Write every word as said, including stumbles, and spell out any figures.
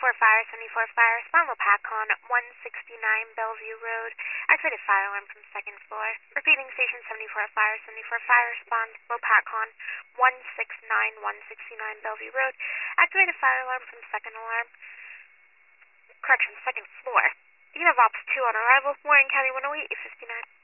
seventy-four Fire, seventy-four Fire, respond Lopakon, one sixty-nine Bellevue Road. Activated fire alarm from second floor. Repeating station seventy-four Fire, seventy-four Fire, respond Lopakon, one sixty-nine, one sixty-nine Bellevue Road. Activated fire alarm from second alarm. Correction, second floor. You can have Ops two on arrival. Warren County one oh eight, eight fifty-nine.